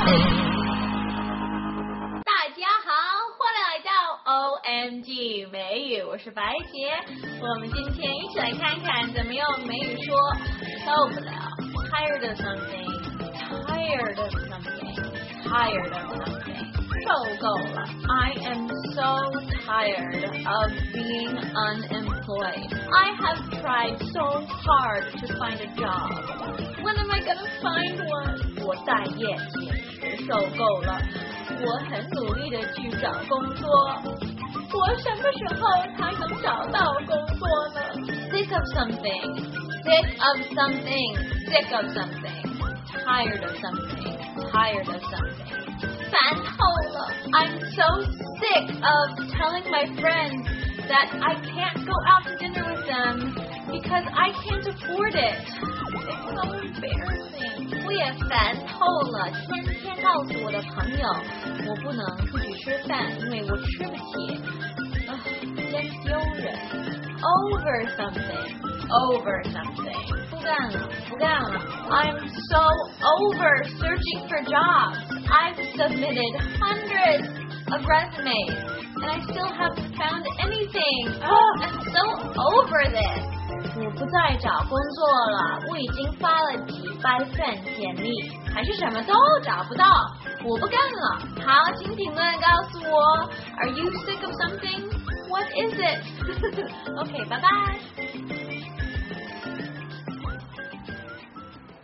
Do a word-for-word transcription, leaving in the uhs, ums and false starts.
大家好，欢迎来到 O M G 美语，我是白洁。我们今天一起来看看怎么用美语说受不了 tired of something tired of something tired of something 受够了 I am so tired of being unemployed. I have tried so hard to find a job. When am I gonna find one? 我待业简直受够了，我很努力的去找工作，我什么时候才能找到工作呢？ Sick of something, sick of something, sick of something, tired of something, tired of something. 烦透了 I'm so sick of telling my friends that I can't go out to dinner with them because I can't afford it. It's so embarrassing. 我也烦透了，天天告诉我的朋友，我不能出去吃饭，因为我吃不起。啊，真丢人。Over something, over something. 不干了，不干了。I'm so over searching for jobs. I've submitted hundreds of resumes, and I still haven't found anything. Oh, I'm so over this. 我不再找工作了，我已经发了几百份简历，还是什么都找不到，我不干了。好，请评论告诉我 Are you sick of something? What is it? OK, bye bye.